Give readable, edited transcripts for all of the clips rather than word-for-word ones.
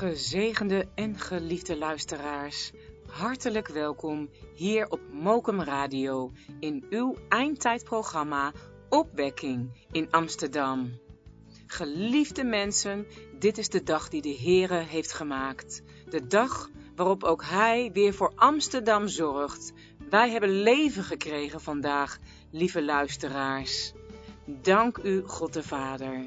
Gezegende en geliefde luisteraars, hartelijk welkom hier op Mokum Radio in uw eindtijdprogramma Opwekking in Amsterdam. Geliefde mensen, dit is de dag die de Heere heeft gemaakt. De dag waarop ook Hij weer voor Amsterdam zorgt. Wij hebben leven gekregen vandaag, lieve luisteraars. Dank u, God de Vader.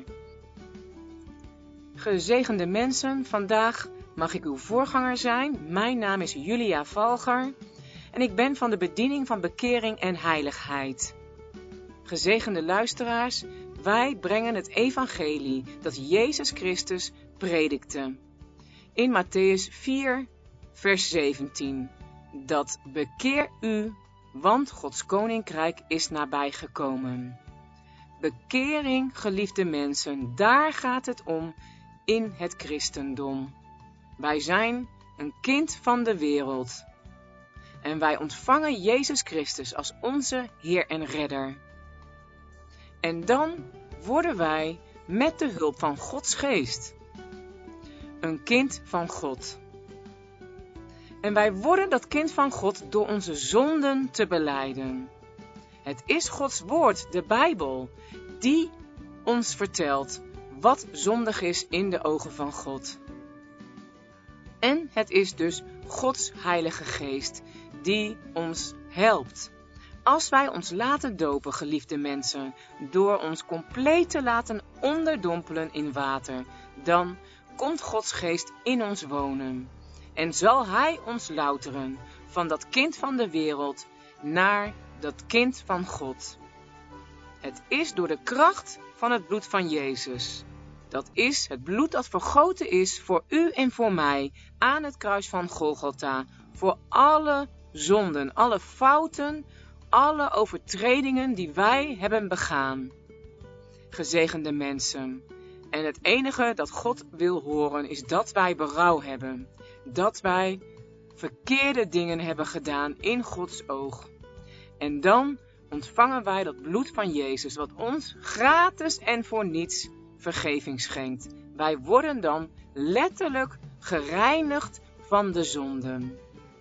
Gezegende mensen, vandaag mag ik uw voorganger zijn. Mijn naam is Julia Valger en ik ben van de bediening van bekering en heiligheid. Gezegende luisteraars, wij brengen het evangelie dat Jezus Christus predikte. In Mattheüs 4, vers 17. Dat bekeer u, want Gods koninkrijk is nabijgekomen. Bekering, geliefde mensen, daar gaat het om in het christendom. Wij zijn een kind van de wereld. En wij ontvangen Jezus Christus als onze Heer en Redder. En dan worden wij met de hulp van Gods geest een kind van God. En wij worden dat kind van God door onze zonden te belijden. Het is Gods woord, de Bijbel, die ons vertelt wat zondig is in de ogen van God. En het is dus Gods Heilige Geest die ons helpt. Als wij ons laten dopen, geliefde mensen, door ons compleet te laten onderdompelen in water, dan komt Gods Geest in ons wonen. En zal Hij ons louteren van dat kind van de wereld naar dat kind van God. Het is door de kracht van het bloed van Jezus. Dat is het bloed dat vergoten is voor u en voor mij aan het kruis van Golgotha. Voor alle zonden, alle fouten, alle overtredingen die wij hebben begaan. Gezegende mensen. En het enige dat God wil horen is dat wij berouw hebben. Dat wij verkeerde dingen hebben gedaan in Gods oog. En dan ontvangen wij dat bloed van Jezus wat ons gratis en voor niets vergeving schenkt. Wij worden dan letterlijk gereinigd van de zonden.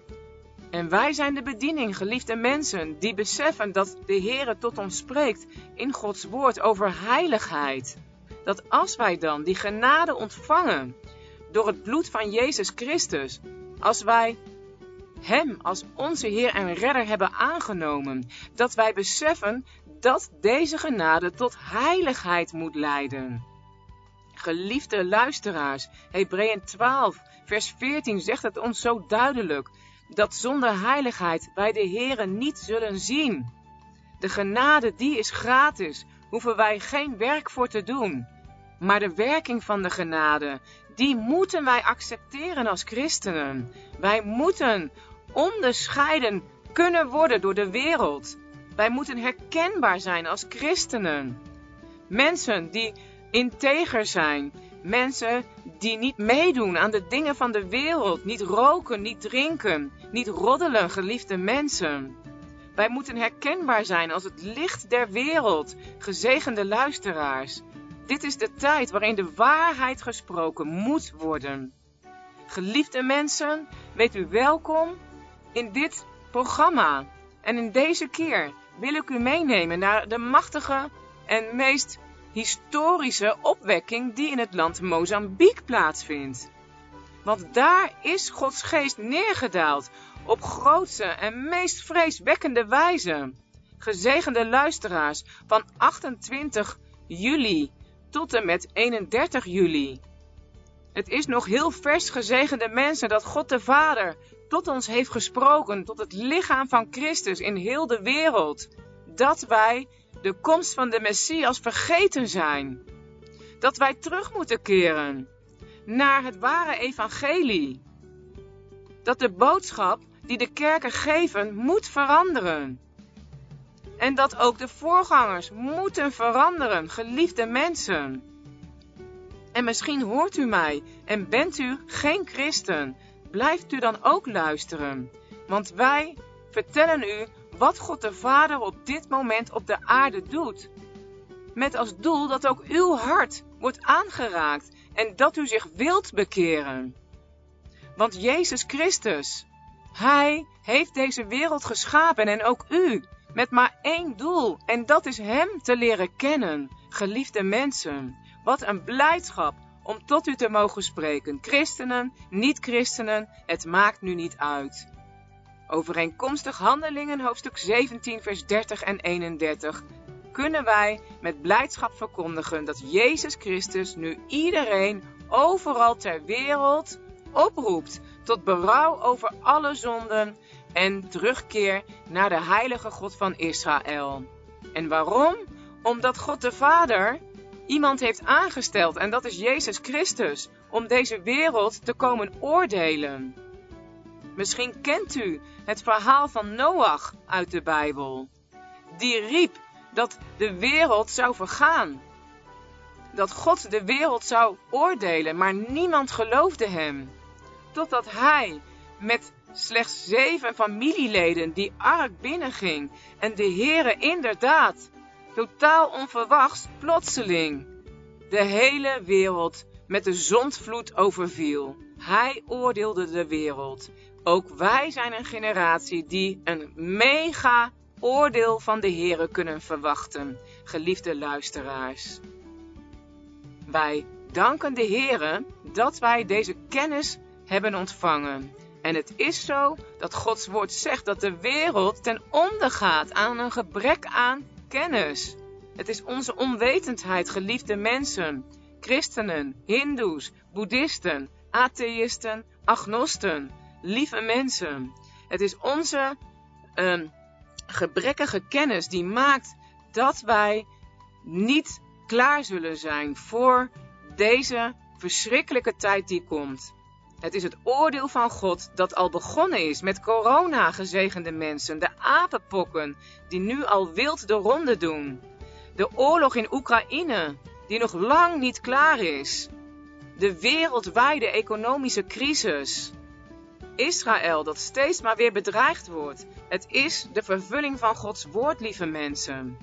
En wij zijn de bediening, geliefde mensen, die beseffen dat de Heere tot ons spreekt in Gods woord over heiligheid. Dat als wij dan die genade ontvangen door het bloed van Jezus Christus, als wij Hem als onze Heer en Redder hebben aangenomen, dat wij beseffen dat deze genade tot heiligheid moet leiden. Geliefde luisteraars, Hebreeën 12, vers 14 zegt het ons zo duidelijk, dat zonder heiligheid wij de Heere niet zullen zien. De genade die is gratis, hoeven wij geen werk voor te doen. Maar de werking van de genade, die moeten wij accepteren als christenen. Wij moeten onderscheiden kunnen worden door de wereld. Wij moeten herkenbaar zijn als christenen. Mensen die integer zijn. Mensen die niet meedoen aan de dingen van de wereld. Niet roken, niet drinken, niet roddelen, geliefde mensen. Wij moeten herkenbaar zijn als het licht der wereld, gezegende luisteraars. Dit is de tijd waarin de waarheid gesproken moet worden. Geliefde mensen, weet u welkom in dit programma. En in deze keer wil ik u meenemen naar de machtige en meest historische opwekking die in het land Mozambique plaatsvindt. Want daar is Gods geest neergedaald op grootste en meest vreeswekkende wijze. Gezegende luisteraars, van 28 juli tot en met 31 juli. Het is nog heel vers, gezegende mensen, dat God de Vader tot ons heeft gesproken, tot het lichaam van Christus in heel de wereld. Dat wij de komst van de Messias vergeten zijn. Dat wij terug moeten keren naar het ware evangelie. Dat de boodschap die de kerken geven moet veranderen. En dat ook de voorgangers moeten veranderen, geliefde mensen. En misschien hoort u mij en bent u geen christen. Blijft u dan ook luisteren. Want wij vertellen u wat God de Vader op dit moment op de aarde doet. Met als doel dat ook uw hart wordt aangeraakt en dat u zich wilt bekeren. Want Jezus Christus, Hij heeft deze wereld geschapen en ook u, met maar één doel. En dat is Hem te leren kennen. Geliefde mensen, wat een blijdschap om tot u te mogen spreken. Christenen, niet-christenen, het maakt nu niet uit. Overeenkomstig Handelingen hoofdstuk 17 vers 30 en 31 kunnen wij met blijdschap verkondigen dat Jezus Christus nu iedereen overal ter wereld oproept tot berouw over alle zonden en terugkeer naar de heilige God van Israël. En waarom? Omdat God de Vader iemand heeft aangesteld en dat is Jezus Christus om deze wereld te komen oordelen. Misschien kent u het verhaal van Noach uit de Bijbel. Die riep dat de wereld zou vergaan. Dat God de wereld zou oordelen, maar niemand geloofde hem. Totdat hij met slechts 7 familieleden die ark binnenging en de Heere inderdaad, totaal onverwachts, plotseling, de hele wereld met de zondvloed overviel. Hij oordeelde de wereld. Ook wij zijn een generatie die een mega oordeel van de Heere kunnen verwachten, geliefde luisteraars. Wij danken de Heere dat wij deze kennis hebben ontvangen. En het is zo dat Gods woord zegt dat de wereld ten onder gaat aan een gebrek aan kennis. Het is onze onwetendheid, geliefde mensen, christenen, hindoes, boeddhisten, atheïsten, agnosten, lieve mensen. Het is onze gebrekkige kennis die maakt dat wij niet klaar zullen zijn voor deze verschrikkelijke tijd die komt. Het is het oordeel van God dat al begonnen is met corona, gezegende mensen, de apenpokken die nu al wild de ronde doen, de oorlog in Oekraïne die nog lang niet klaar is, de wereldwijde economische crisis, Israël dat steeds maar weer bedreigd wordt. Het is de vervulling van Gods woord, lieve mensen.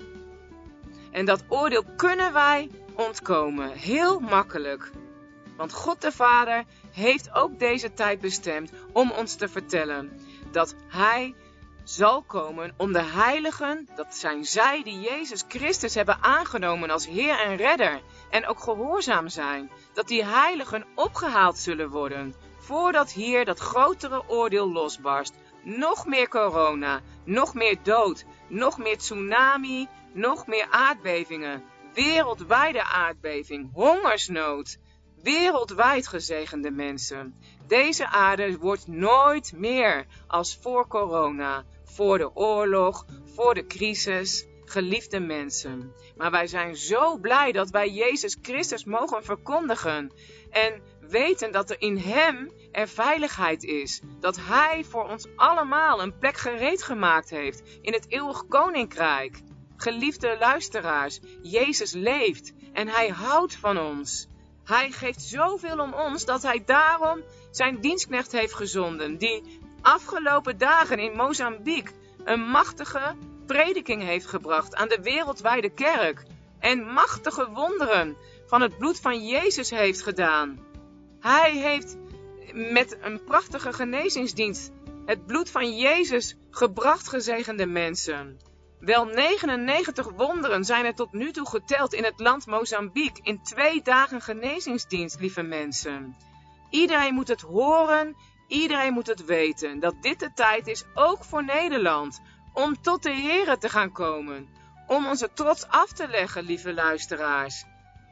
En dat oordeel kunnen wij ontkomen, heel makkelijk. Want God de Vader heeft ook deze tijd bestemd om ons te vertellen dat Hij zal komen om de heiligen, dat zijn zij die Jezus Christus hebben aangenomen als Heer en Redder en ook gehoorzaam zijn, dat die heiligen opgehaald zullen worden, voordat hier dat grotere oordeel losbarst. Nog meer corona, nog meer dood, nog meer tsunami, nog meer aardbevingen, wereldwijde aardbeving, hongersnood, wereldwijd gezegende mensen. Deze aarde wordt nooit meer als voor corona, voor de oorlog, voor de crisis, geliefde mensen. Maar wij zijn zo blij dat wij Jezus Christus mogen verkondigen en weten dat er in Hem er veiligheid is. Dat Hij voor ons allemaal een plek gereed gemaakt heeft in het eeuwig koninkrijk. Geliefde luisteraars, Jezus leeft en Hij houdt van ons. Hij geeft zoveel om ons dat Hij daarom zijn dienstknecht heeft gezonden, die afgelopen dagen in Mozambique een machtige prediking heeft gebracht aan de wereldwijde kerk en machtige wonderen van het bloed van Jezus heeft gedaan. Hij heeft met een prachtige genezingsdienst het bloed van Jezus gebracht, gezegende mensen. Wel 99 wonderen zijn er tot nu toe geteld in het land Mozambique in 2 dagen genezingsdienst, lieve mensen. Iedereen moet het horen, iedereen moet het weten, dat dit de tijd is, ook voor Nederland, om tot de Heere te gaan komen, om onze trots af te leggen, lieve luisteraars.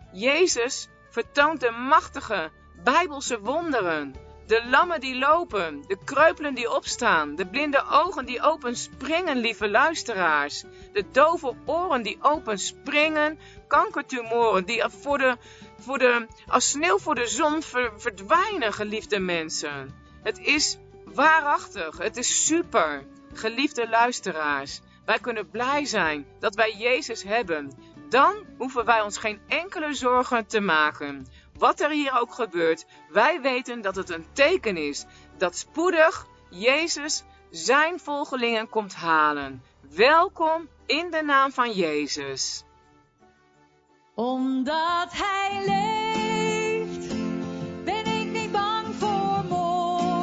Jezus vertoont de machtige Bijbelse wonderen. De lammen die lopen, de kreupelen die opstaan, de blinde ogen die open springen, lieve luisteraars. De dove oren die open springen, kankertumoren die als sneeuw voor de zon verdwijnen, geliefde mensen. Het is waarachtig, het is super, geliefde luisteraars. Wij kunnen blij zijn dat wij Jezus hebben. Dan hoeven wij ons geen enkele zorgen te maken. Wat er hier ook gebeurt, wij weten dat het een teken is dat spoedig Jezus zijn volgelingen komt halen. Welkom in de naam van Jezus. Omdat Hij leeft, ben ik niet bang voor morgen.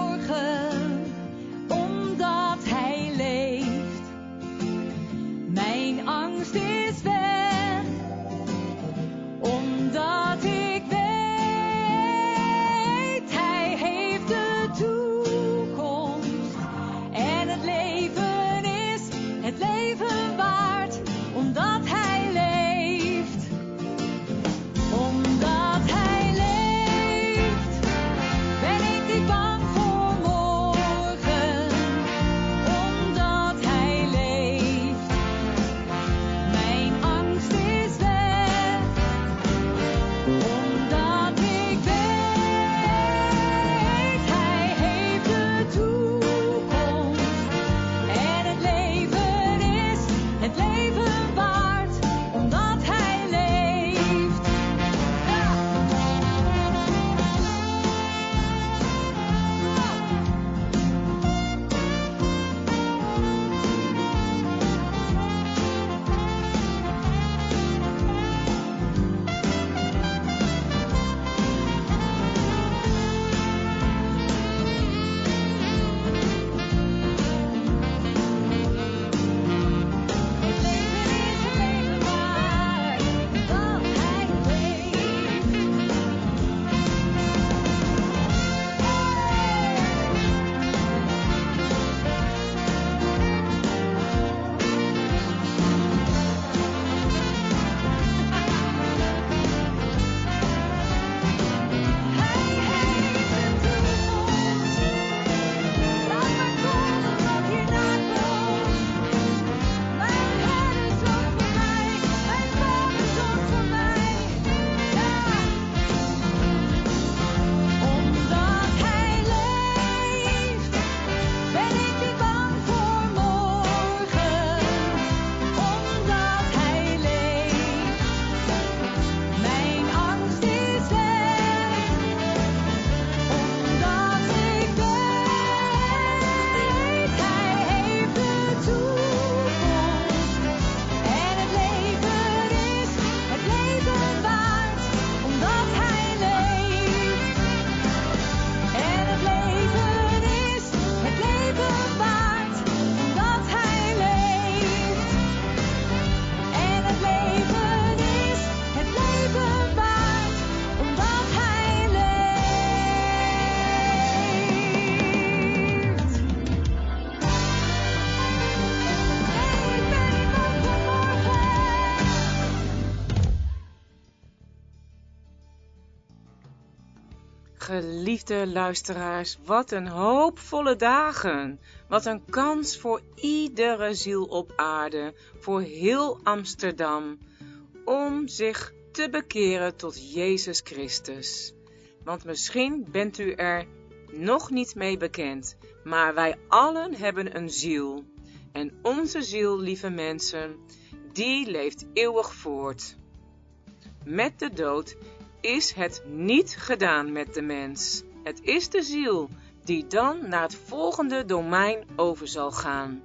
Geliefde luisteraars, wat een hoopvolle dagen. Wat een kans voor iedere ziel op aarde, voor heel Amsterdam, om zich te bekeren tot Jezus Christus. Want misschien bent u er nog niet mee bekend, maar wij allen hebben een ziel. En onze ziel, lieve mensen, die leeft eeuwig voort. Met de dood is het niet gedaan met de mens. Het is de ziel die dan naar het volgende domein over zal gaan.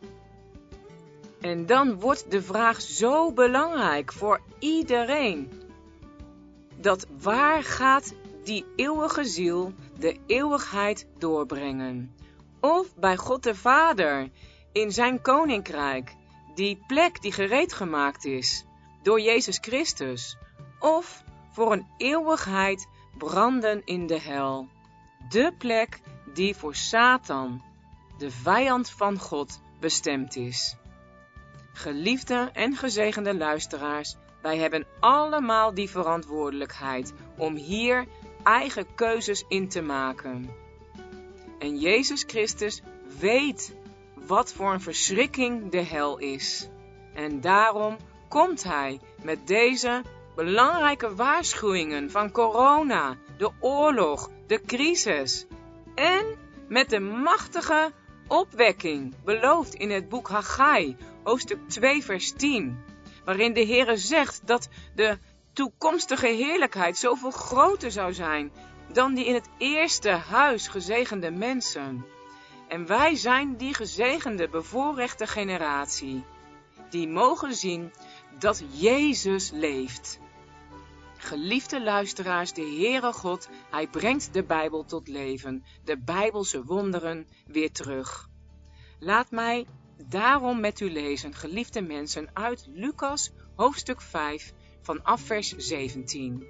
En dan wordt de vraag zo belangrijk voor iedereen. Dat waar gaat die eeuwige ziel de eeuwigheid doorbrengen? Of bij God de Vader in zijn koninkrijk, die plek die gereed gemaakt is door Jezus Christus, of voor een eeuwigheid branden in de hel, de plek die voor Satan, de vijand van God, bestemd is. Geliefde en gezegende luisteraars, wij hebben allemaal die verantwoordelijkheid om hier eigen keuzes in te maken. En Jezus Christus weet wat voor een verschrikking de hel is. En daarom komt hij met deze belangrijke waarschuwingen van corona, de oorlog, de crisis. En met de machtige opwekking, beloofd in het boek Haggai, hoofdstuk 2 vers 10. Waarin de Heere zegt dat de toekomstige heerlijkheid zoveel groter zou zijn dan die in het eerste huis gezegende mensen. En wij zijn die gezegende, bevoorrechte generatie, die mogen zien dat Jezus leeft. Geliefde luisteraars, de Heere God, hij brengt de Bijbel tot leven, de Bijbelse wonderen weer terug. Laat mij daarom met u lezen, geliefde mensen, uit Lucas hoofdstuk 5 vanaf vers 17.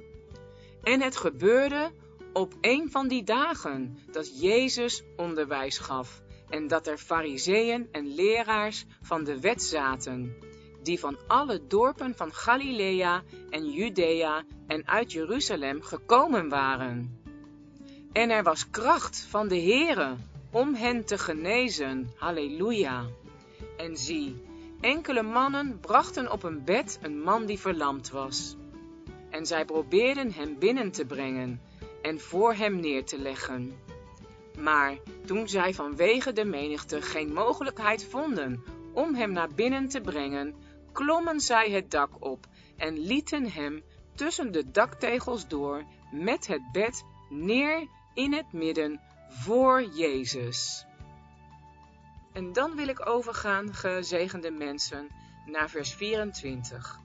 En het gebeurde op een van die dagen dat Jezus onderwijs gaf en dat er farizeeën en leraars van de wet zaten, die van alle dorpen van Galilea en Judea en uit Jeruzalem gekomen waren. En er was kracht van de Heere om hen te genezen. Halleluja. En zie, enkele mannen brachten op een bed een man die verlamd was. En zij probeerden hem binnen te brengen en voor hem neer te leggen. Maar toen zij vanwege de menigte geen mogelijkheid vonden om hem naar binnen te brengen, klommen zij het dak op en lieten hem tussen de daktegels door met het bed neer in het midden voor Jezus. En dan wil ik overgaan, gezegende mensen, naar vers 24.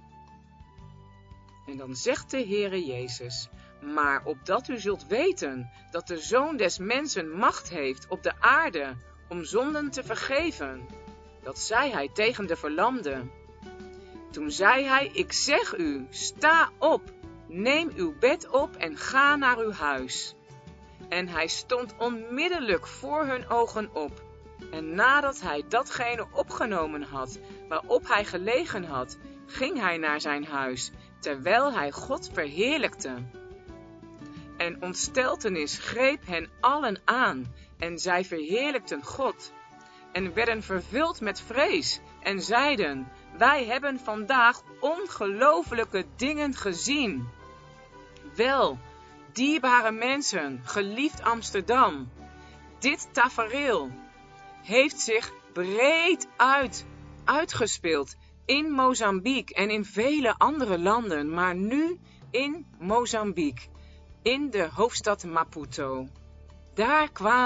En dan zegt de Heere Jezus: maar opdat u zult weten dat de Zoon des Mensen macht heeft op de aarde om zonden te vergeven, dat zei hij tegen de verlamde. Toen zei hij: ik zeg u, sta op, neem uw bed op en ga naar uw huis. En hij stond onmiddellijk voor hun ogen op. En nadat hij datgene opgenomen had, waarop hij gelegen had, ging hij naar zijn huis, terwijl hij God verheerlijkte. En ontsteltenis greep hen allen aan, en zij verheerlijkten God. En werden vervuld met vrees, en zeiden: wij hebben vandaag ongelooflijke dingen gezien. Wel, dierbare mensen, geliefd Amsterdam, dit tafereel heeft zich breed uitgespeeld in Mozambique en in vele andere landen, maar nu in Mozambique, in de hoofdstad Maputo. Daar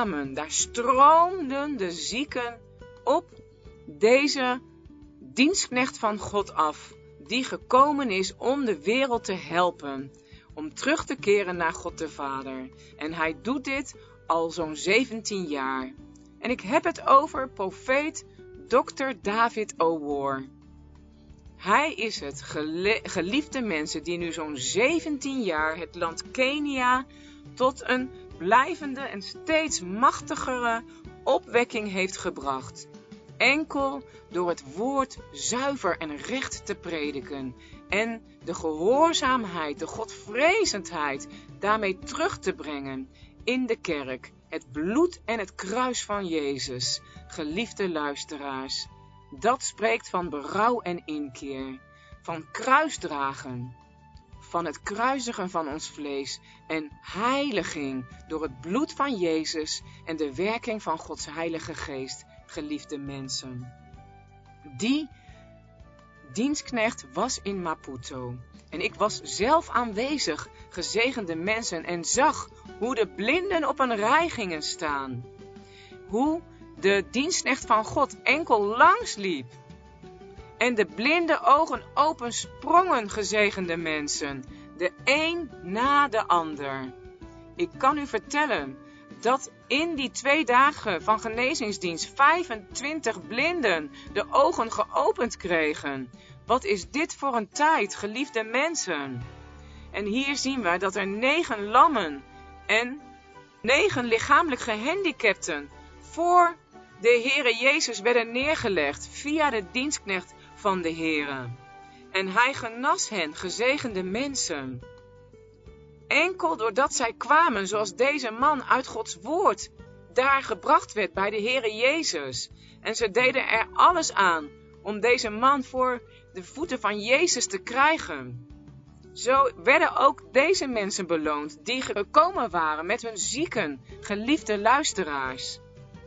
stroomden de zieken op deze dienstknecht van God af, die gekomen is om de wereld te helpen, om terug te keren naar God de Vader. En hij doet dit al zo'n 17 jaar. En ik heb het over profeet Dr. David O'War. Hij is het, geliefde mensen, die nu zo'n 17 jaar het land Kenia tot een blijvende en steeds machtigere opwekking heeft gebracht. Enkel door het woord zuiver en recht te prediken en de gehoorzaamheid, de godvrezendheid daarmee terug te brengen in de kerk. Het bloed en het kruis van Jezus, geliefde luisteraars, dat spreekt van berouw en inkeer, van kruisdragen, van het kruisigen van ons vlees en heiliging door het bloed van Jezus en de werking van Gods Heilige Geest, geliefde mensen. Die dienstknecht was in Maputo en ik was zelf aanwezig, gezegende mensen, en zag hoe de blinden op een rij gingen staan. Hoe de dienstknecht van God enkel langs liep en de blinde ogen open sprongen, gezegende mensen, de een na de ander. Ik kan u vertellen dat in die 2 dagen van genezingsdienst 25 blinden de ogen geopend kregen. Wat is dit voor een tijd, geliefde mensen? En hier zien we dat er 9 lammen en 9 lichamelijk gehandicapten voor de Heere Jezus werden neergelegd via de dienstknecht van de Heere. En hij genas hen, gezegende mensen. Enkel doordat zij kwamen, zoals deze man uit Gods woord daar gebracht werd bij de Heere Jezus. En ze deden er alles aan om deze man voor de voeten van Jezus te krijgen. Zo werden ook deze mensen beloond die gekomen waren met hun zieken, geliefde luisteraars.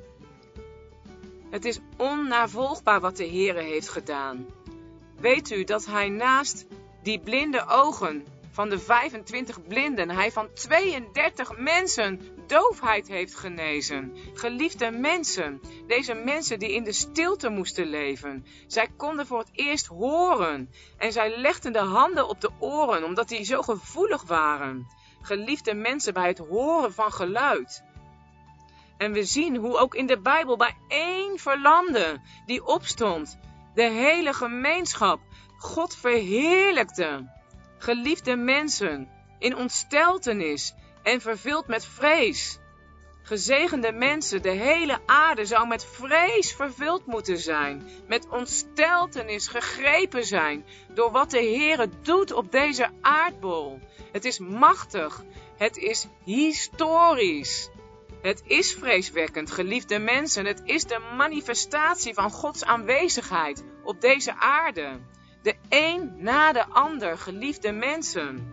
Het is onnavolgbaar wat de Heere heeft gedaan. Weet u dat hij naast die blinde ogen van de 25 blinden, hij van 32 mensen doofheid heeft genezen. Geliefde mensen, deze mensen die in de stilte moesten leven. Zij konden voor het eerst horen en zij legden de handen op de oren omdat die zo gevoelig waren. Geliefde mensen, bij het horen van geluid. En we zien hoe ook in de Bijbel bij 1 verlamde die opstond, de hele gemeenschap God verheerlijkte. Geliefde mensen, in ontsteltenis en vervuld met vrees. Gezegende mensen, de hele aarde zou met vrees vervuld moeten zijn, met ontsteltenis gegrepen zijn door wat de Heere doet op deze aardbol. Het is machtig, het is historisch. Het is vreeswekkend, geliefde mensen. Het is de manifestatie van Gods aanwezigheid op deze aarde. De een na de ander, geliefde mensen.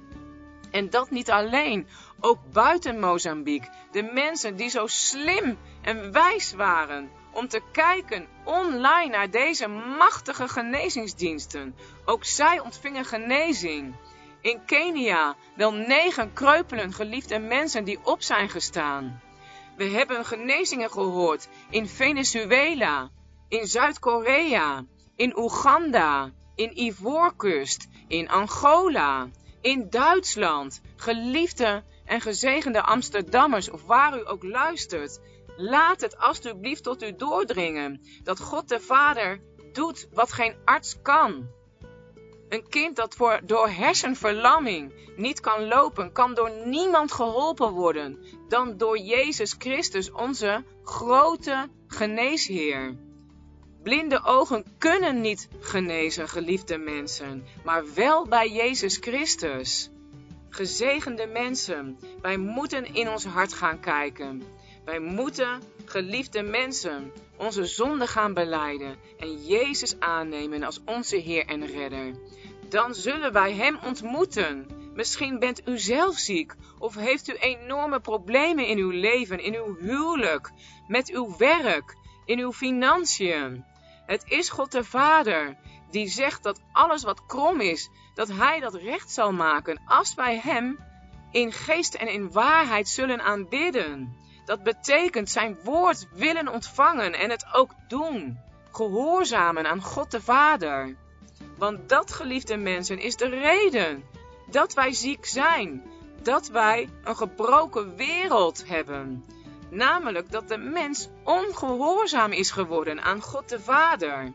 En dat niet alleen, ook buiten Mozambique. De mensen die zo slim en wijs waren om te kijken online naar deze machtige genezingsdiensten. Ook zij ontvingen genezing. In Kenia wel 9 kreupelen, geliefde mensen die op zijn gestaan. We hebben genezingen gehoord in Venezuela, in Zuid-Korea, in Oeganda, in Ivoorkust, in Angola, in Duitsland. Geliefde en gezegende Amsterdammers, of waar u ook luistert, laat het alstublieft tot u doordringen dat God de Vader doet wat geen arts kan. Een kind dat door hersenverlamming niet kan lopen, kan door niemand geholpen worden dan door Jezus Christus, onze grote geneesheer. Blinde ogen kunnen niet genezen, geliefde mensen, maar wel bij Jezus Christus. Gezegende mensen, wij moeten in ons hart gaan kijken. Wij moeten, geliefde mensen, onze zonde gaan belijden en Jezus aannemen als onze Heer en Redder. Dan zullen wij Hem ontmoeten. Misschien bent u zelf ziek of heeft u enorme problemen in uw leven, in uw huwelijk, met uw werk, in uw financiën. Het is God de Vader die zegt dat alles wat krom is, dat Hij dat recht zal maken als wij Hem in geest en in waarheid zullen aanbidden. Dat betekent zijn woord willen ontvangen en het ook doen. Gehoorzamen aan God de Vader. Want dat, geliefde mensen, is de reden dat wij ziek zijn. Dat wij een gebroken wereld hebben. Namelijk dat de mens ongehoorzaam is geworden aan God de Vader.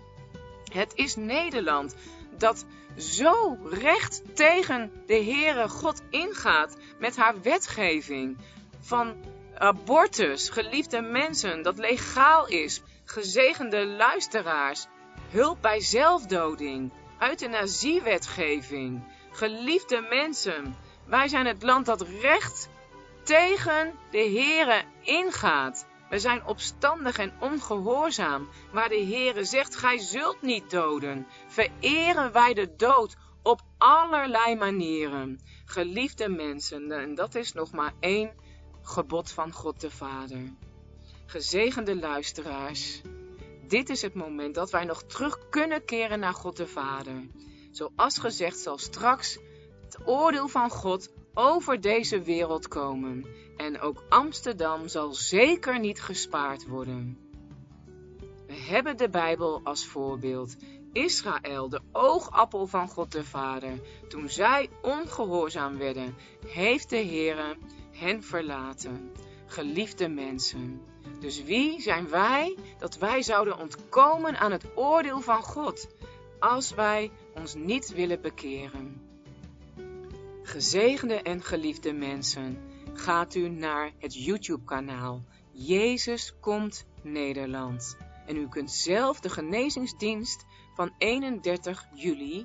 Het is Nederland dat zo recht tegen de Heere God ingaat met haar wetgeving van abortus, geliefde mensen, dat legaal is, gezegende luisteraars, hulp bij zelfdoding, euthanasiewetgeving. Geliefde mensen, wij zijn het land dat recht tegen de Heere ingaat. We zijn opstandig en ongehoorzaam. Waar de Heere zegt, gij zult niet doden, vereren wij de dood op allerlei manieren. Geliefde mensen, en dat is nog maar 1 gebod van God de Vader. Gezegende luisteraars, dit is het moment dat wij nog terug kunnen keren naar God de Vader. Zoals gezegd zal straks het oordeel van God over deze wereld komen. En ook Amsterdam zal zeker niet gespaard worden. We hebben de Bijbel als voorbeeld. Israël, de oogappel van God de Vader. Toen zij ongehoorzaam werden, heeft de Heere hen verlaten. Geliefde mensen. Dus wie zijn wij dat wij zouden ontkomen aan het oordeel van God, als wij ons niet willen bekeren? Gezegende en geliefde mensen, gaat u naar het YouTube-kanaal Jezus Komt Nederland. En u kunt zelf de genezingsdienst van 31 juli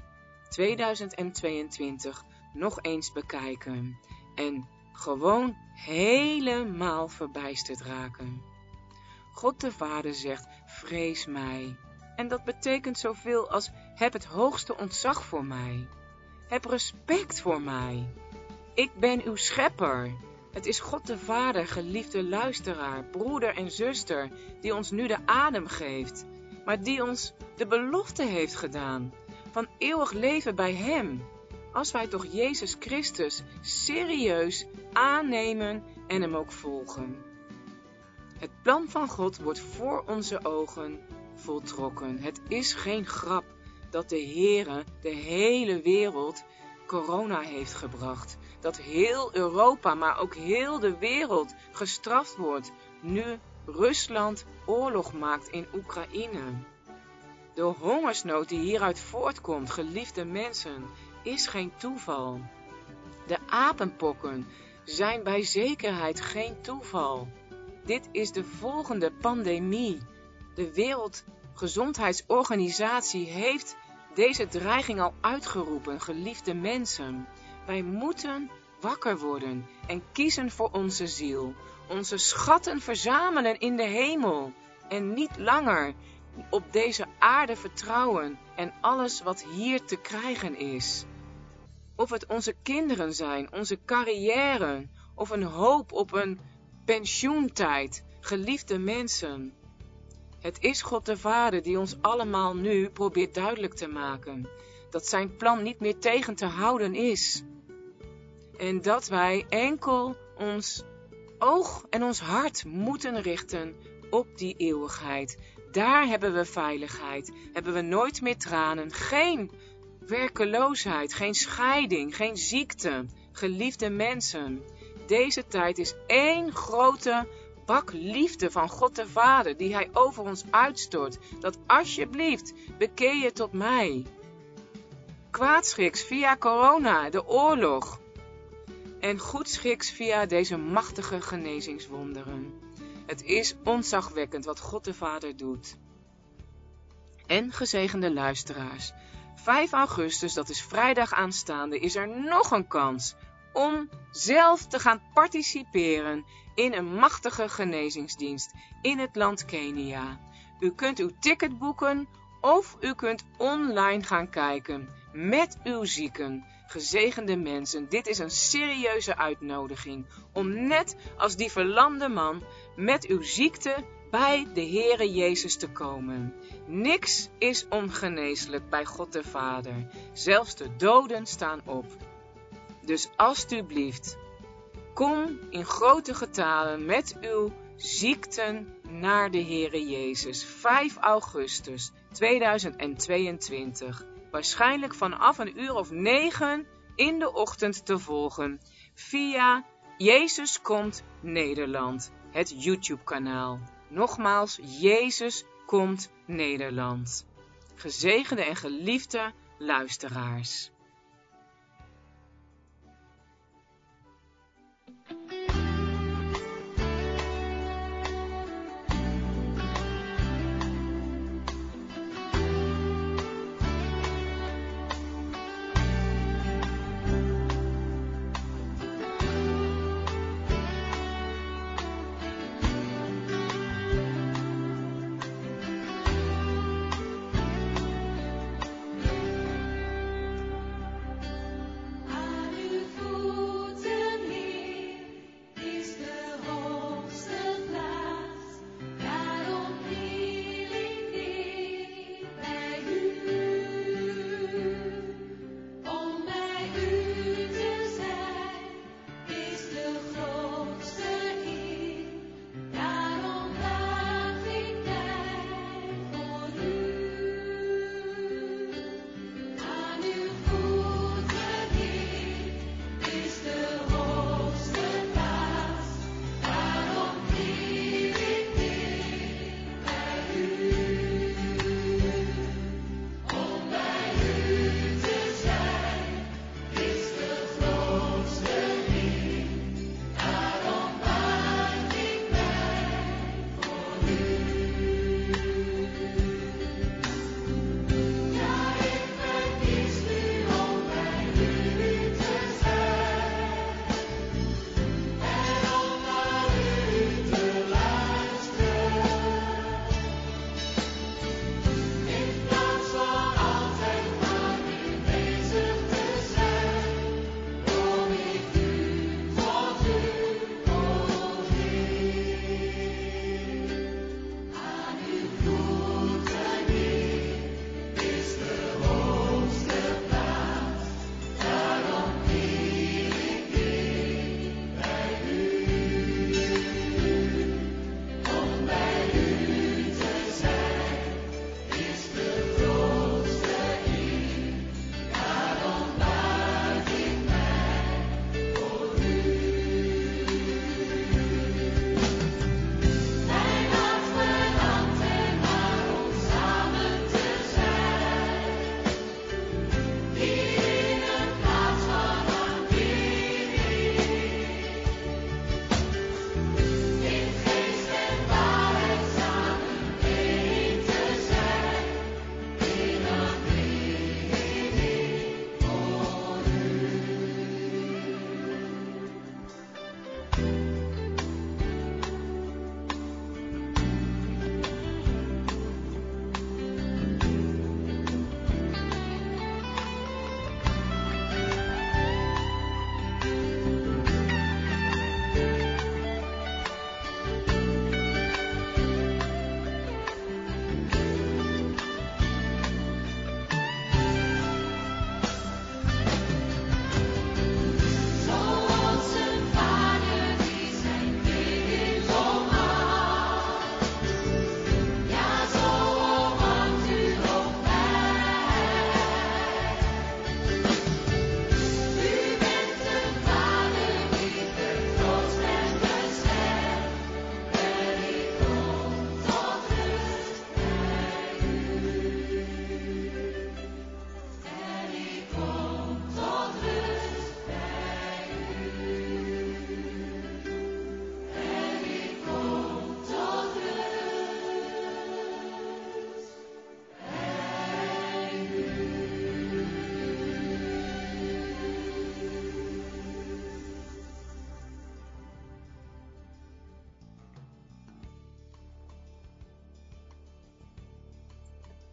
2022 nog eens bekijken. En gewoon helemaal verbijsterd raken. God de Vader zegt, vrees mij. En dat betekent zoveel als, heb het hoogste ontzag voor mij. Heb respect voor mij. Ik ben uw schepper. Het is God de Vader, geliefde luisteraar, broeder en zuster, die ons nu de adem geeft. Maar die ons de belofte heeft gedaan van eeuwig leven bij Hem. Als wij toch Jezus Christus serieus aannemen en Hem ook volgen. Het plan van God wordt voor onze ogen voltrokken. Het is geen grap dat de Heere de hele wereld corona heeft gebracht. Dat heel Europa, maar ook heel de wereld gestraft wordt nu Rusland oorlog maakt in Oekraïne. De hongersnood die hieruit voortkomt, geliefde mensen, is geen toeval. De apenpokken zijn bij zekerheid geen toeval. Dit is de volgende pandemie. De Wereldgezondheidsorganisatie heeft deze dreiging al uitgeroepen, geliefde mensen. Wij moeten wakker worden en kiezen voor onze ziel. Onze schatten verzamelen in de hemel en niet langer op deze aarde vertrouwen en alles wat hier te krijgen is. Of het onze kinderen zijn, onze carrière of een hoop op een pensioentijd, geliefde mensen. Het is God de Vader die ons allemaal nu probeert duidelijk te maken dat zijn plan niet meer tegen te houden is. En dat wij enkel ons oog en ons hart moeten richten op die eeuwigheid. Daar hebben we veiligheid, hebben we nooit meer tranen, geen werkeloosheid, geen scheiding, geen ziekte. Geliefde mensen, deze tijd is één grote bak liefde van God de Vader die Hij over ons uitstort. Dat alsjeblieft, bekeer je tot mij. Kwaadschiks via corona, de oorlog. En goedschiks via deze machtige genezingswonderen. Het is ontzagwekkend wat God de Vader doet. En gezegende luisteraars, 5 augustus, dat is vrijdag aanstaande, is er nog een kans om zelf te gaan participeren in een machtige genezingsdienst in het land Kenia. U kunt uw ticket boeken of u kunt online gaan kijken met uw zieken. Gezegende mensen, dit is een serieuze uitnodiging om net als die verlamde man met uw ziekte bij de Heere Jezus te komen. Niks is ongeneeslijk bij God de Vader. Zelfs de doden staan op. Dus alstublieft, kom in grote getalen met uw ziekten naar de Heere Jezus. 5 augustus 2022. Waarschijnlijk vanaf 9:00 in de ochtend te volgen via Jezus Komt Nederland, het YouTube-kanaal. Nogmaals, Jezus Komt Nederland. Gezegende en geliefde luisteraars.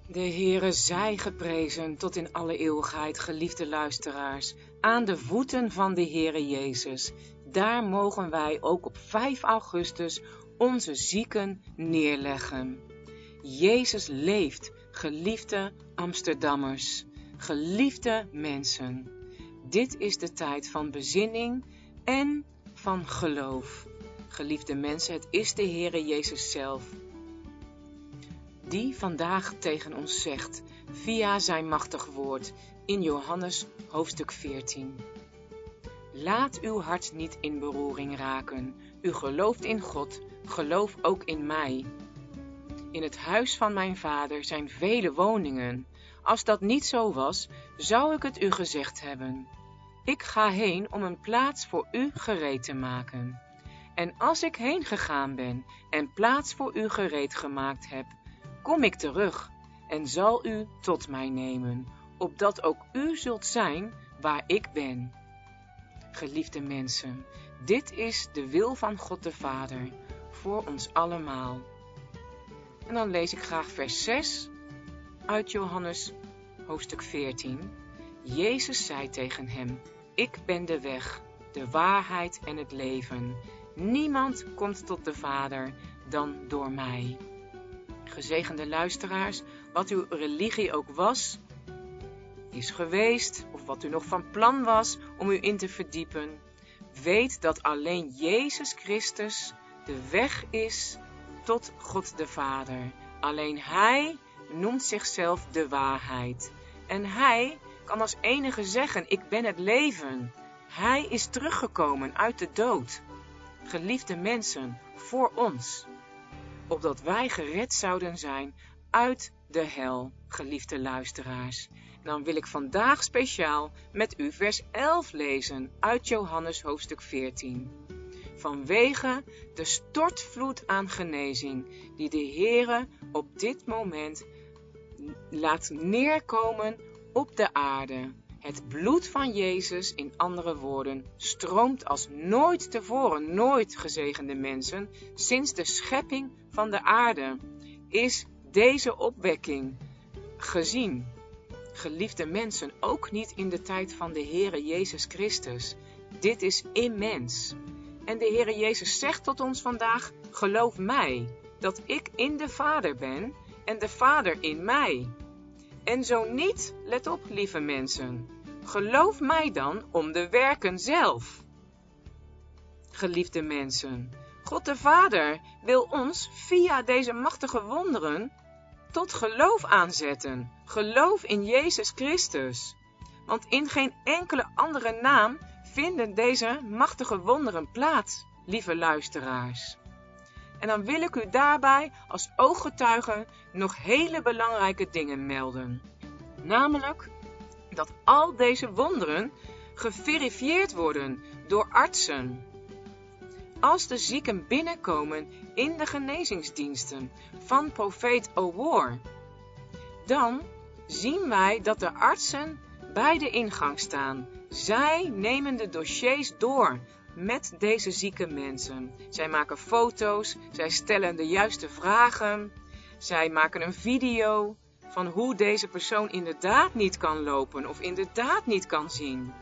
De Heere zij geprezen tot in alle eeuwigheid, geliefde luisteraars, aan de voeten van de Heere Jezus. Daar mogen wij ook op 5 augustus onze zieken neerleggen. Jezus leeft, geliefde Amsterdammers, geliefde mensen. Dit is de tijd van bezinning en van geloof. Geliefde mensen, het is de Heere Jezus zelf die vandaag tegen ons zegt, via zijn machtig woord, in Johannes hoofdstuk 14. Laat uw hart niet in beroering raken. U gelooft in God, geloof ook in mij. In het huis van mijn vader zijn vele woningen. Als dat niet zo was, zou ik het u gezegd hebben. Ik ga heen om een plaats voor u gereed te maken. En als ik heen gegaan ben en plaats voor u gereed gemaakt heb, kom ik terug en zal u tot mij nemen, opdat ook u zult zijn waar ik ben. Geliefde mensen, dit is de wil van God de Vader voor ons allemaal. En dan lees ik graag vers 6 uit Johannes hoofdstuk 14. Jezus zei tegen hem, ik ben de weg, de waarheid en het leven. Niemand komt tot de Vader dan door mij. Gezegende luisteraars, wat uw religie ook was, is geweest, of wat u nog van plan was om u in te verdiepen, weet dat alleen Jezus Christus de weg is tot God de Vader. Alleen Hij noemt zichzelf de waarheid. En Hij kan als enige zeggen, ik ben het leven. Hij is teruggekomen uit de dood. Geliefde mensen, voor ons, opdat wij gered zouden zijn uit de hel, geliefde luisteraars. En dan wil ik vandaag speciaal met u vers 11 lezen uit Johannes hoofdstuk 14. Vanwege de stortvloed aan genezing die de Heere op dit moment laat neerkomen op de aarde. Het bloed van Jezus, in andere woorden, stroomt als nooit tevoren, nooit, gezegende mensen, sinds de schepping van de aarde, is deze opwekking gezien. Geliefde mensen, ook niet in de tijd van de Heere Jezus Christus. Dit is immens. En de Heere Jezus zegt tot ons vandaag, geloof mij, dat ik in de Vader ben en de Vader in mij. En zo niet, let op lieve mensen, geloof mij dan om de werken zelf. Geliefde mensen, God de Vader wil ons via deze machtige wonderen tot geloof aanzetten. Geloof in Jezus Christus. Want in geen enkele andere naam vinden deze machtige wonderen plaats, lieve luisteraars. En dan wil ik u daarbij als ooggetuige nog hele belangrijke dingen melden. Namelijk dat al deze wonderen geverifieerd worden door artsen. Als de zieken binnenkomen in de genezingsdiensten van profeet Owor, dan zien wij dat de artsen bij de ingang staan. Zij nemen de dossiers door met deze zieke mensen. Zij maken foto's, zij stellen de juiste vragen, zij maken een video van hoe deze persoon inderdaad niet kan lopen of inderdaad niet kan zien.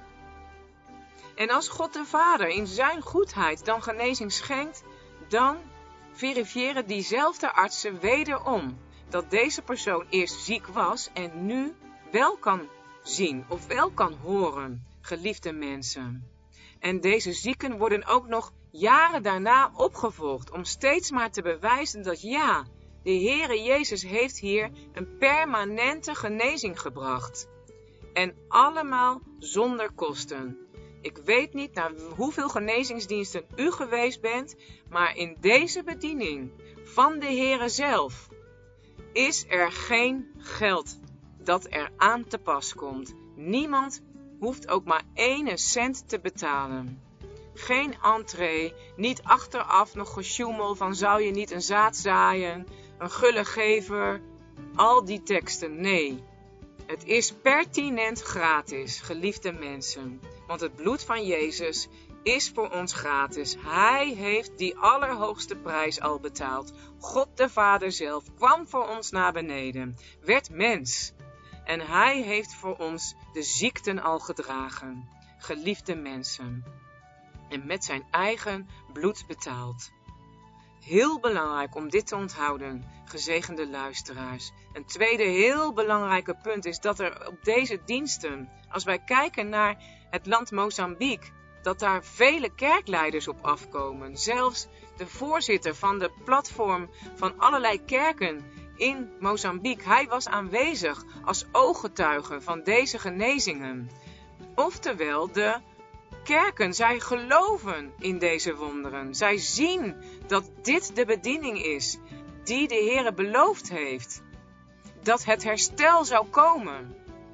En als God de Vader in zijn goedheid dan genezing schenkt, dan verifiëren diezelfde artsen wederom dat deze persoon eerst ziek was en nu wel kan zien of wel kan horen, geliefde mensen. En deze zieken worden ook nog jaren daarna opgevolgd om steeds maar te bewijzen dat ja, de Heere Jezus heeft hier een permanente genezing gebracht. En allemaal zonder kosten. Ik weet niet naar hoeveel genezingsdiensten u geweest bent, maar in deze bediening van de Heere zelf is er geen geld dat er aan te pas komt. Niemand hoeft ook maar 1 cent te betalen. Geen entree, niet achteraf nog gesjoemel van zou je niet een zaad zaaien, een gullegever, al die teksten, nee. Het is pertinent gratis, geliefde mensen, want het bloed van Jezus is voor ons gratis. Hij heeft die allerhoogste prijs al betaald. God de Vader zelf kwam voor ons naar beneden, werd mens. En hij heeft voor ons de ziekten al gedragen, geliefde mensen. En met zijn eigen bloed betaald. Heel belangrijk om dit te onthouden, gezegende luisteraars. Een tweede heel belangrijke punt is dat er op deze diensten, als wij kijken naar het land Mozambique, dat daar vele kerkleiders op afkomen. Zelfs de voorzitter van de platform van allerlei kerken in Mozambique, hij was aanwezig als ooggetuige van deze genezingen. Oftewel, de kerken, zij geloven in deze wonderen. Zij zien dat dit de bediening is die de Heere beloofd heeft. Dat het herstel zou komen.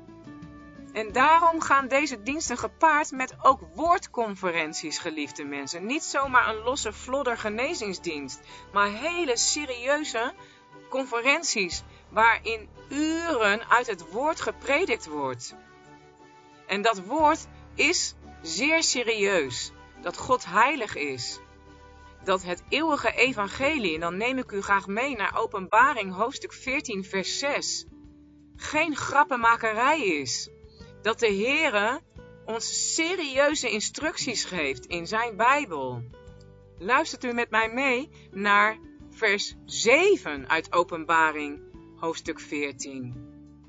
En daarom gaan deze diensten gepaard met ook woordconferenties, geliefde mensen. Niet zomaar een losse flodder genezingsdienst, maar hele serieuze conferenties waarin uren uit het woord gepredikt wordt. En dat woord is zeer serieus, dat God heilig is. Dat het eeuwige evangelie, en dan neem ik u graag mee naar Openbaring hoofdstuk 14 vers 6, geen grappenmakerij is. Dat de Heere ons serieuze instructies geeft in zijn Bijbel. Luistert u met mij mee naar vers 7 uit Openbaring hoofdstuk 14.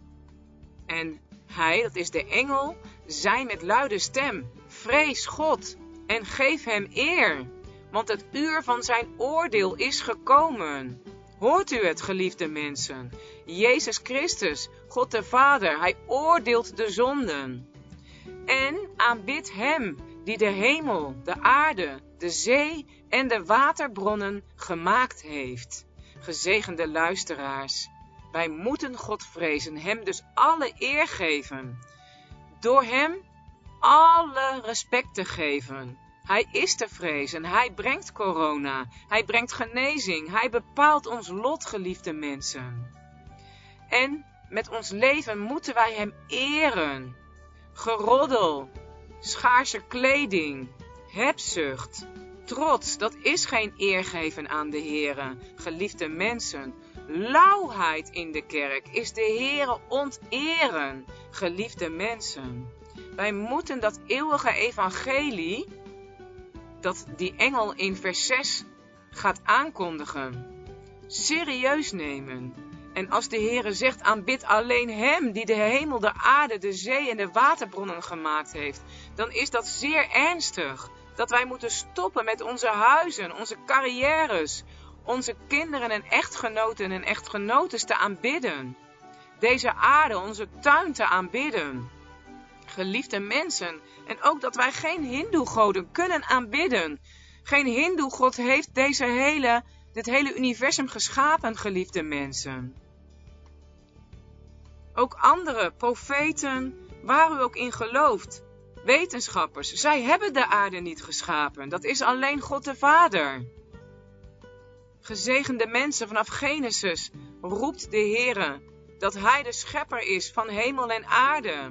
En hij, dat is de engel, zei met luide stem: vrees God en geef hem eer, want het uur van zijn oordeel is gekomen. Hoort u het, geliefde mensen? Jezus Christus, God de Vader, hij oordeelt de zonden. En aanbidt hem die de hemel, de aarde, de zee en de waterbronnen gemaakt heeft. Gezegende luisteraars, wij moeten God vrezen, hem dus alle eer geven. Door hem alle respect te geven. Hij is te vrezen, hij brengt corona, hij brengt genezing, hij bepaalt ons lot, geliefde mensen. En met ons leven moeten wij hem eren. Geroddel, schaarse kleding, hebzucht, trots, dat is geen eer geven aan de Heere, geliefde mensen. Lauwheid in de kerk is de Heere onteren, geliefde mensen. Wij moeten dat eeuwige evangelie, dat die engel in vers 6 gaat aankondigen, serieus nemen. En als de Heere zegt, aanbid alleen hem die de hemel, de aarde, de zee en de waterbronnen gemaakt heeft, dan is dat zeer ernstig. Dat wij moeten stoppen met onze huizen, onze carrières, onze kinderen en echtgenotes te aanbidden. Deze aarde, onze tuin te aanbidden. Geliefde mensen, en ook dat wij geen hindoe-goden kunnen aanbidden. Geen hindoe-god heeft dit hele universum geschapen, geliefde mensen. Ook andere profeten, waar u ook in gelooft, wetenschappers, zij hebben de aarde niet geschapen. Dat is alleen God de Vader. Gezegende mensen, vanaf Genesis roept de Heere dat hij de schepper is van hemel en aarde.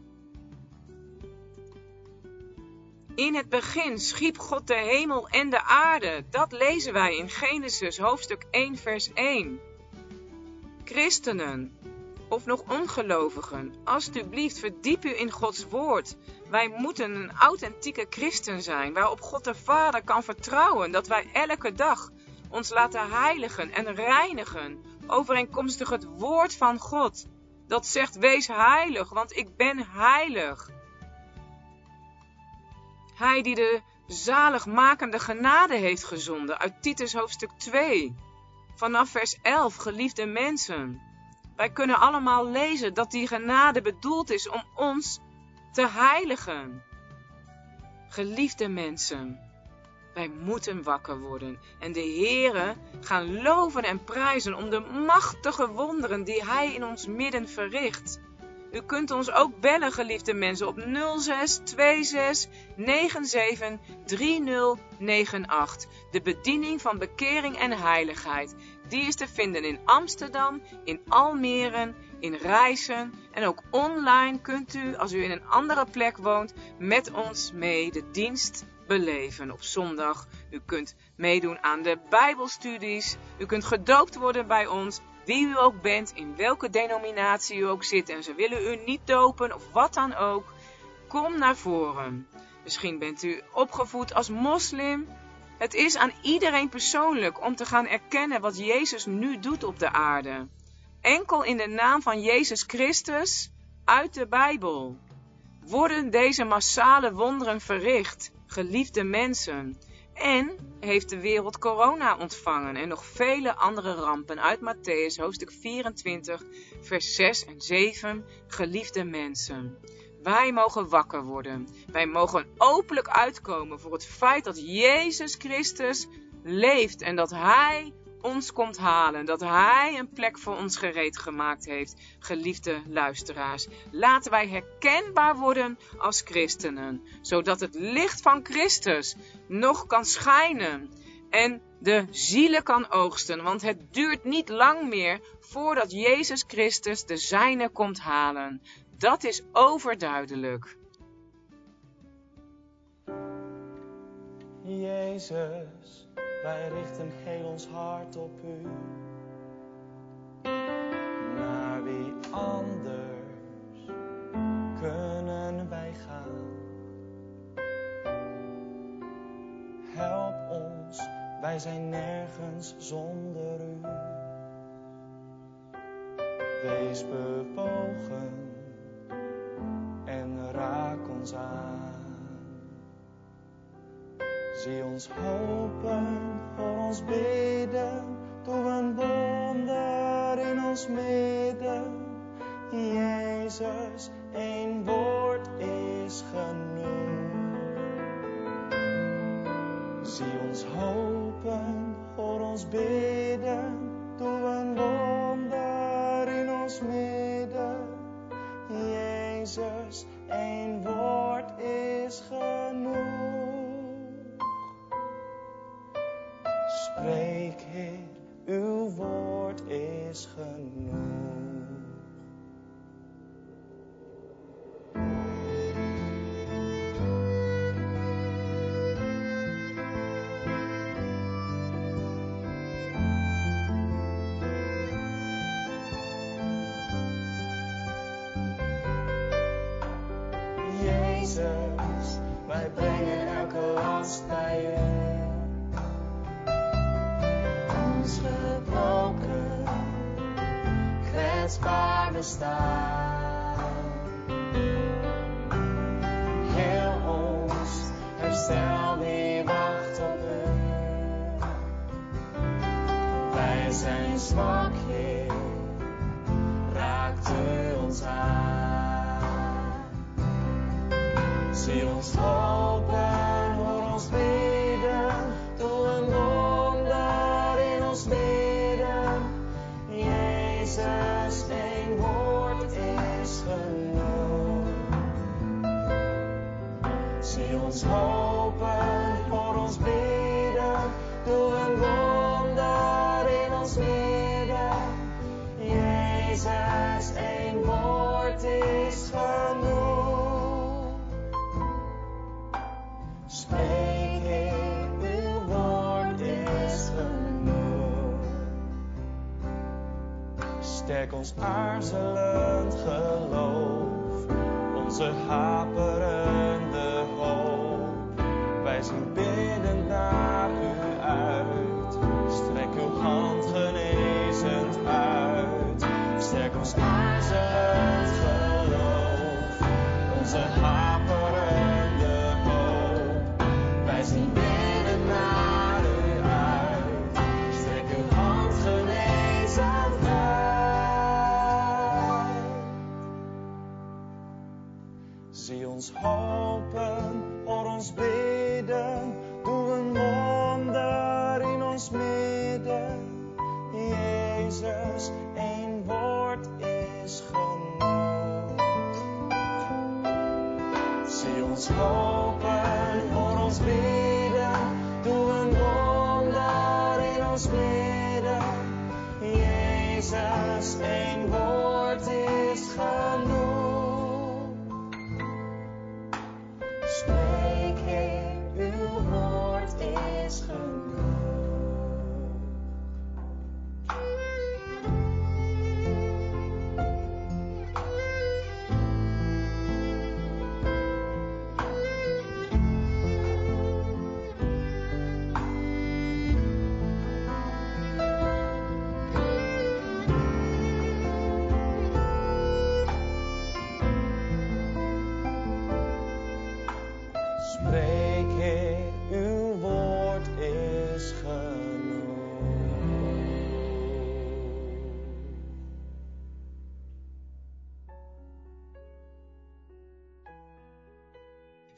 In het begin schiep God de hemel en de aarde. Dat lezen wij in Genesis hoofdstuk 1 vers 1. Christenen of nog ongelovigen, alstublieft verdiep u in Gods woord. Wij moeten een authentieke christen zijn, waarop God de Vader kan vertrouwen dat wij elke dag ons laten heiligen en reinigen, overeenkomstig het woord van God. Dat zegt, wees heilig, want ik ben heilig. Hij die de zaligmakende genade heeft gezonden, uit Titus hoofdstuk 2, vanaf vers 11, geliefde mensen. Wij kunnen allemaal lezen dat die genade bedoeld is om ons te heiligen. Geliefde mensen, wij moeten wakker worden en de Heere gaan loven en prijzen om de machtige wonderen die hij in ons midden verricht. U kunt ons ook bellen, geliefde mensen, op 06 26 97 3098. De bediening van bekering en heiligheid. Die is te vinden in Amsterdam, in Almere, in Rijssen. En ook online kunt u, als u in een andere plek woont, met ons mee de dienst beleven op zondag. U kunt meedoen aan de Bijbelstudies. U kunt gedoopt worden bij ons. Wie u ook bent, in welke denominatie u ook zit en ze willen u niet dopen of wat dan ook. Kom naar voren. Misschien bent u opgevoed als moslim. Het is aan iedereen persoonlijk om te gaan erkennen wat Jezus nu doet op de aarde. Enkel in de naam van Jezus Christus uit de Bijbel worden deze massale wonderen verricht, geliefde mensen. En heeft de wereld corona ontvangen en nog vele andere rampen uit Mattheüs hoofdstuk 24, vers 6 en 7, geliefde mensen. Wij mogen wakker worden. Wij mogen openlijk uitkomen voor het feit dat Jezus Christus leeft en dat Hij ons komt halen. Dat Hij een plek voor ons gereed gemaakt heeft. Geliefde luisteraars, laten wij herkenbaar worden als christenen. Zodat het licht van Christus nog kan schijnen en de zielen kan oogsten. Want het duurt niet lang meer voordat Jezus Christus de zijnen komt halen. Dat is overduidelijk. Jezus, wij richten heel ons hart op u. Naar wie anders kunnen wij gaan? Help ons, wij zijn nergens zonder u. Wees bewogen en raak ons aan. Zie ons hopen, voor ons bidden, doe een wonder in ons midden. Jezus, één woord is genoeg. Zie ons hopen, voor ons bidden, doe een wonder in ons midden. Jezus, één woord is genoeg. Spreek, Heer, uw woord is genoeg. Jezus, wij brengen elke last bij u. Ons gebroken, kwetsbaar bestaan. Heel ons herstel die wacht op u. Wij zijn zwak, Heer, raakt u ons aan. Zie ons hopen, hoor ons bidden, doe een wonder in ons midden. Jezus, één woord is genoeg. Zie ons hopen, voor ons bidden, doe een wonder in ons midden. Jezus, één woord is genoeg. Spreek, Heer, uw woord is genoeg. Sterk ons aarzelend geloof, onze haperende hoop. Wij zien biddend naar u uit, strek uw hand genezend uit. Sterk ons aarzelend geloof, onze haperende hoop. Wij zien biddend naar u uit, strek uw hand genezend uit. Zie ons hopen, hoor ons bidden, doe een wonder in ons midden. Jezus, één woord is genoeg. Zie ons hopen, hoor ons bidden, doe een wonder in ons midden. Jezus, één woord is genoeg. Spreek, Heer, uw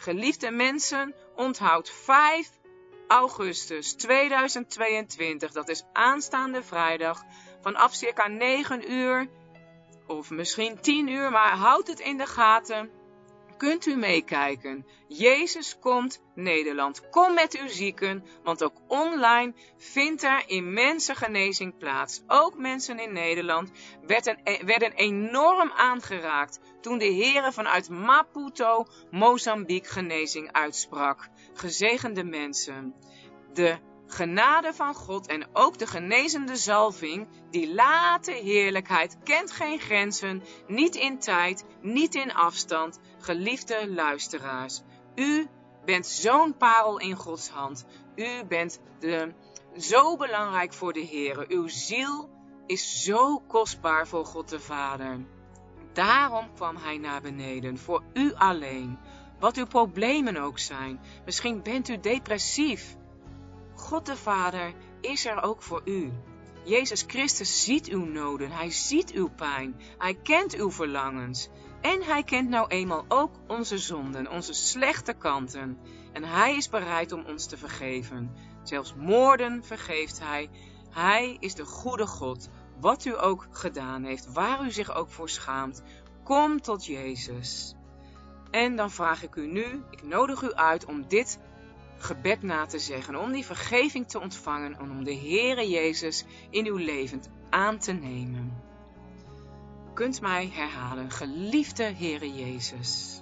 Geliefde mensen, onthoud 5 augustus 2022. Dat is aanstaande vrijdag. Vanaf circa 9 uur of misschien 10 uur, maar houd het in de gaten. Kunt u meekijken. Jezus komt Nederland. Kom met uw zieken, want ook online vindt er immense genezing plaats. Ook mensen in Nederland werden enorm aangeraakt toen de Heere vanuit Maputo, Mozambique, genezing uitsprak. Gezegende mensen. De genade van God en ook de genezende zalving, die late heerlijkheid, kent geen grenzen, niet in tijd, niet in afstand. Geliefde luisteraars, u bent zo'n parel in Gods hand. U bent zo belangrijk voor de Heere. Uw ziel is zo kostbaar voor God de Vader. Daarom kwam hij naar beneden, voor u alleen. Wat uw problemen ook zijn. Misschien bent u depressief. God de Vader is er ook voor u. Jezus Christus ziet uw noden, hij ziet uw pijn, hij kent uw verlangens. En hij kent nou eenmaal ook onze zonden, onze slechte kanten. En hij is bereid om ons te vergeven. Zelfs moorden vergeeft hij. Hij is de goede God. Wat u ook gedaan heeft, waar u zich ook voor schaamt, kom tot Jezus. En dan vraag ik u nu, ik nodig u uit om dit gebed na te zeggen, om die vergeving te ontvangen en om de Heere Jezus in uw leven aan te nemen. U kunt mij herhalen, geliefde Heere Jezus.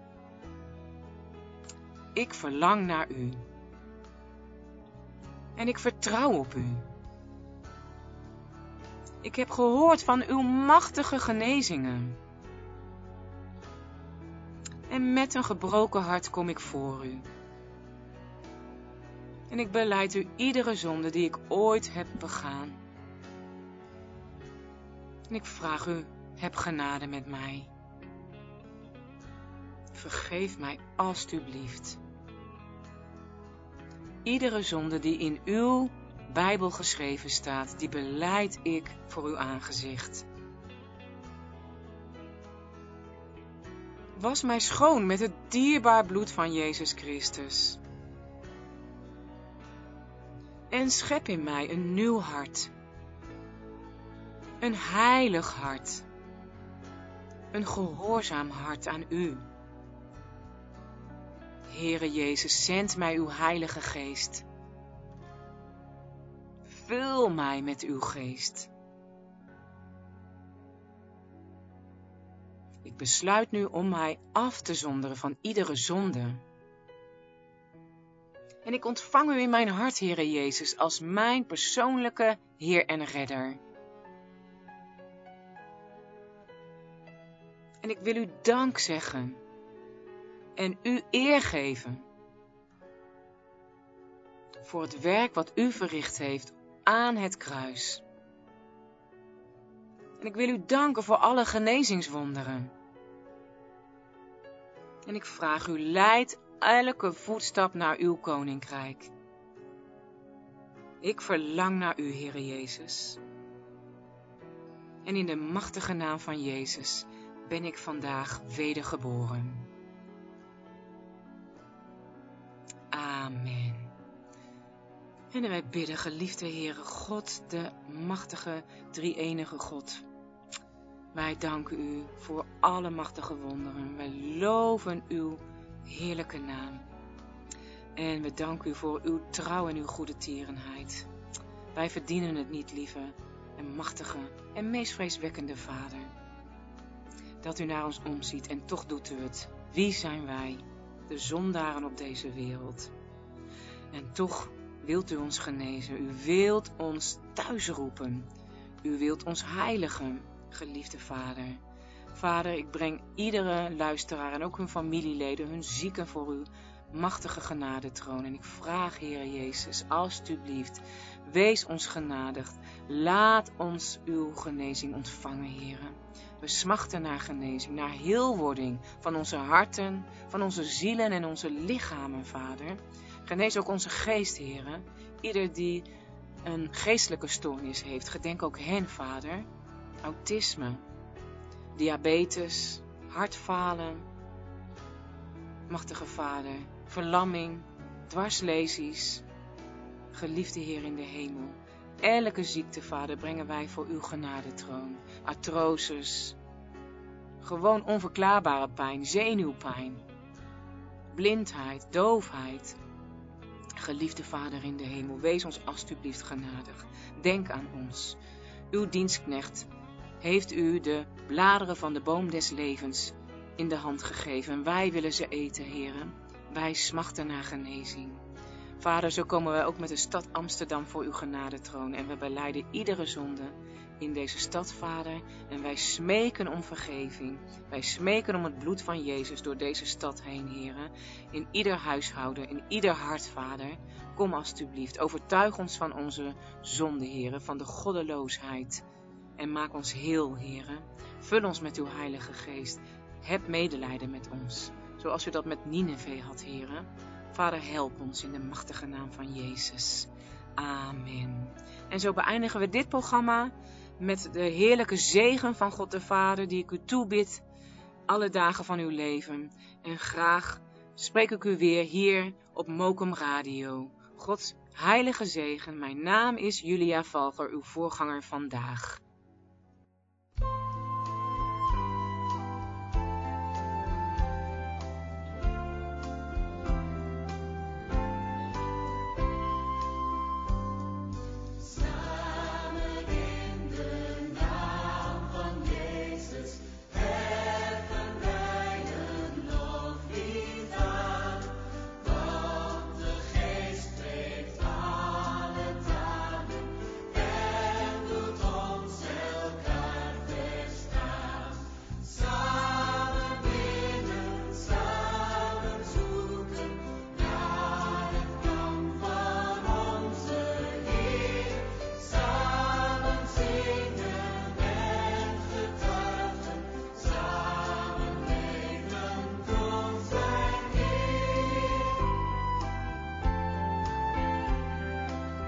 Ik verlang naar u. En ik vertrouw op u. Ik heb gehoord van uw machtige genezingen. En met een gebroken hart kom ik voor u. En ik belijd u iedere zonde die ik ooit heb begaan. En ik vraag u, heb genade met mij. Vergeef mij alstublieft. Iedere zonde die in uw Bijbel geschreven staat, die belijd ik voor uw aangezicht. Was mij schoon met het dierbaar bloed van Jezus Christus. En schep in mij een nieuw hart. Een heilig hart. Een gehoorzaam hart aan u. Heere Jezus, zend mij uw heilige geest. Vul mij met uw geest. Ik besluit nu om mij af te zonderen van iedere zonde. En ik ontvang u in mijn hart, Heere Jezus, als mijn persoonlijke Heer en Redder. En ik wil u dank zeggen en u eer geven voor het werk wat u verricht heeft aan het kruis. En ik wil u danken voor alle genezingswonderen. En ik vraag u, leid elke voetstap naar uw koninkrijk. Ik verlang naar u, Heere Jezus. En in de machtige naam van Jezus ben ik vandaag wedergeboren. Amen. En wij bidden, geliefde Heere God, de machtige, drie-enige God. Wij danken u voor alle machtige wonderen. Wij loven uw heerlijke naam. En we danken u voor uw trouw en uw goede tierenheid. Wij verdienen het niet, lieve en machtige en meest vreeswekkende Vader. Dat u naar ons omziet en toch doet u het. Wie zijn wij, de zondaren op deze wereld? En toch wilt u ons genezen. U wilt ons thuis roepen. U wilt ons heiligen, geliefde Vader. Vader, ik breng iedere luisteraar en ook hun familieleden, hun zieken voor uw machtige genadetroon. En ik vraag, Heer Jezus, alstublieft, wees ons genadig. Laat ons uw genezing ontvangen, Heer. We smachten naar genezing, naar heelwording van onze harten, van onze zielen en onze lichamen, Vader. Genees ook onze geest, Heer. Ieder die een geestelijke stoornis heeft, gedenk ook hen, Vader. Autisme, diabetes, hartfalen, machtige Vader. Verlamming, dwarslesies. Geliefde Heer in de hemel. Elke ziekte, Vader, brengen wij voor uw genadetroon. Artroses. Gewoon onverklaarbare pijn, zenuwpijn. Blindheid, doofheid. Geliefde Vader in de hemel, wees ons alstublieft genadig. Denk aan ons. Uw dienstknecht heeft u de bladeren van de boom des levens in de hand gegeven. Wij willen ze eten, Heere. Wij smachten naar genezing. Vader, zo komen wij ook met de stad Amsterdam voor uw genadetroon. En we belijden iedere zonde in deze stad, Vader. En wij smeken om vergeving. Wij smeken om het bloed van Jezus door deze stad heen, Heere. In ieder huishouden, in ieder hart, Vader. Kom alstublieft, overtuig ons van onze zonde, Heere, van de goddeloosheid. En maak ons heel, Heere. Vul ons met uw Heilige Geest. Heb medelijden met ons, zoals u dat met Nineve had, Heere. Vader, help ons in de machtige naam van Jezus. Amen. En zo beëindigen we dit programma met de heerlijke zegen van God de Vader, die ik u toebid alle dagen van uw leven. En graag spreek ik u weer hier op Mokum Radio. Gods heilige zegen. Mijn naam is Julia Valger, uw voorganger vandaag.